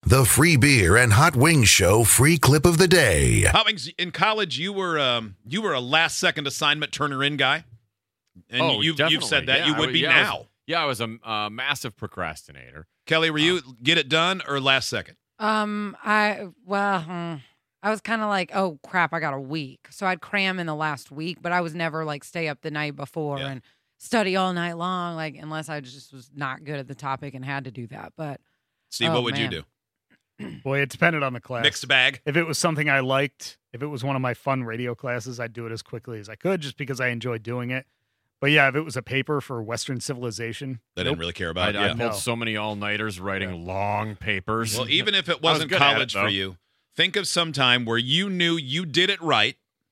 The Free Beer and Hot Wings Show free clip of the day. Hot Wings, in college, you were a last-second assignment turner-in guy? And you've said that. Yeah, you would be now. I was a massive procrastinator. Kelly, were you get it done or last second? I was kind of like, oh, crap, I got a week. So I'd cram in the last week, but I was never like stay up the night before and study all night long, like unless I just was not good at the topic and had to do that. But Steve, what would you do? Boy, it depended on the class. Mixed bag. If it was something I liked, if it was one of my fun radio classes, I'd do it as quickly as I could just because I enjoyed doing it. But yeah, if it was a paper for Western civilization, I didn't really care about it. I pulled so many all-nighters writing long papers. Well, even if it wasn't college for you, think of some time where you knew you did it right,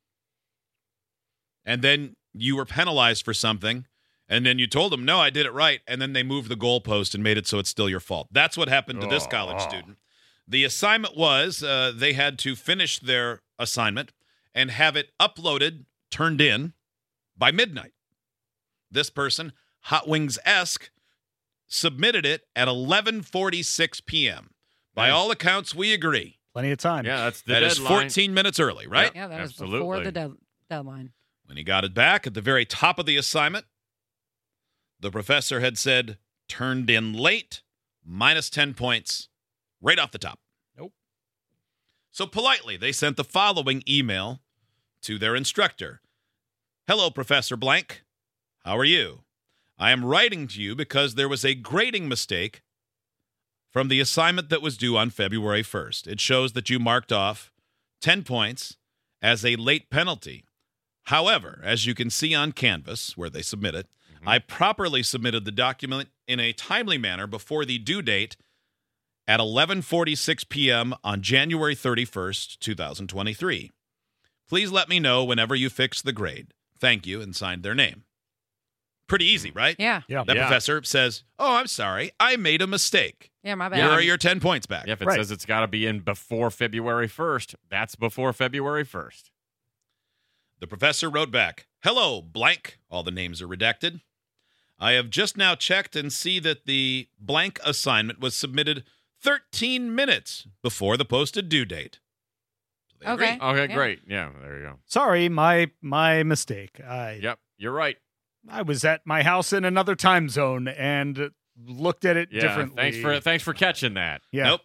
and then you were penalized for something, and then you told them, no, I did it right, and then they moved the goalpost and made it so it's still your fault. That's what happened to this college student. The assignment was they had to finish their assignment and have it uploaded, turned in, by midnight. This person, Hot Wings-esque, submitted it at 11:46 p.m. By all accounts, we agree. Plenty of time. Yeah, that's the That deadline. is 14 minutes early, right? yeah, that was Absolutely. before the deadline. When he got it back at the very top of the assignment, the professor had said, turned in late, minus 10 points, right off the top. Nope. So politely, they sent the following email to their instructor. Hello, Professor Blank. How are you? I am writing to you because there was a grading mistake from the assignment that was due on February 1st. It shows that you marked off 10 points as a late penalty. However, as you can see on Canvas, where they submit it, I properly submitted the document in a timely manner before the due date at 11:46 p.m. on January 31st, 2023. Please let me know whenever you fix the grade. Thank you, and signed their name. Pretty easy, right? Yeah. That professor says, oh, I'm sorry, I made a mistake. Yeah, my bad. Here are your 10 points back. Yeah, if it says it's got to be in before February 1st, that's before February 1st. The professor wrote back, hello, blank. All the names are redacted. I have just now checked and see that the blank assignment was submitted 13 minutes before the posted due date. So they Okay. agree. Okay, Yeah. great. Yeah, there you go. Sorry, my mistake. Yep, you're right. I was at my house in another time zone and looked at it Yeah, differently. thanks for catching that. Yeah. Nope.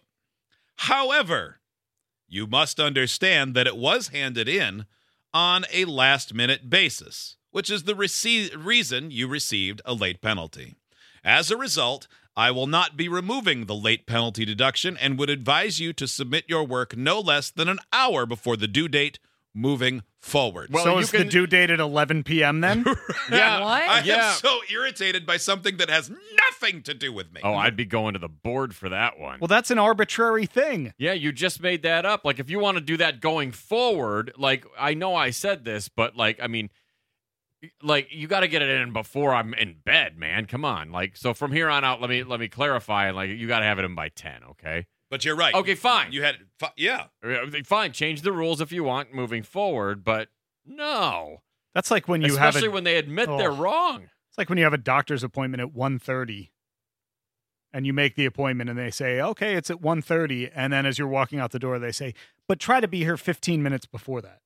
However, you must understand that it was handed in on a last-minute basis, which is the reason you received a late penalty. As a result, I will not be removing the late penalty deduction and would advise you to submit your work no less than an hour before the due date moving forward. Well, So you is the can- due date at 11 p.m. then? Yeah. What? I Yeah. am so irritated by something that has nothing to do with me. Oh, I'd be going to the board for that one. Well, that's an arbitrary thing. Yeah, you just made that up. Like, if you want to do that going forward, like, I know I said this, but, like, I mean, like, you got to get it in before I'm in bed, man. Come on. Like, so from here on out, let me clarify. Like, you got to have it in by 10, okay? But you're right. Okay, fine. You had yeah. Fine, change the rules if you want moving forward, but no. That's like when you Especially have when they admit they're wrong. It's like when you have a doctor's appointment at 1:30 and you make the appointment and they say, "Okay, it's at 1:30," and then as you're walking out the door they say, "But try to be here 15 minutes before that."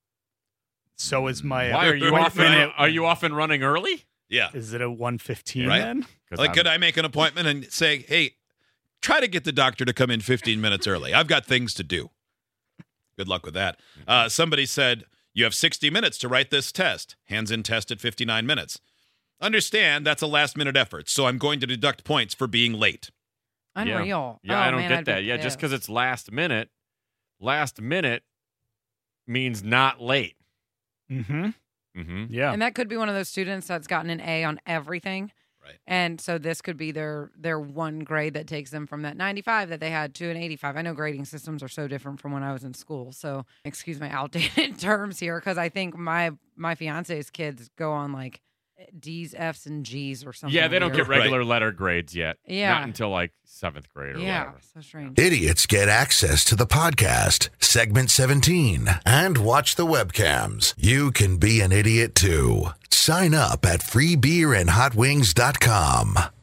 So is my Why are you appointment often running early? Yeah. Is it at 1:15 Right. then? Like, could I make an appointment and say, hey, try to get the doctor to come in 15 minutes early. I've got things to do. Good luck with that. Somebody said, you have 60 minutes to write this test. Hands in test at 59 minutes. Understand that's a last-minute effort, so I'm going to deduct points for being late. Unreal. Yeah, Oh, I don't man, get I'd be that. Yeah, just pissed. because it's last minute means not late. Mm-hmm. Mm-hmm. Yeah. And that could be one of those students that's gotten an A on everything. Right. And so this could be their one grade that takes them from that 95 that they had to an 85. I know grading systems are so different from when I was in school. So excuse my outdated terms here, because I think my fiance's kids go on like D's, F's, and G's or something. Yeah, they don't weird. get regular letter grades yet. Yeah. Not until like 7th grade or Yeah, whatever. so strange. Idiots get access to the podcast, segment 17, and watch the webcams. You can be an idiot too. Sign up at freebeerandhotwings.com.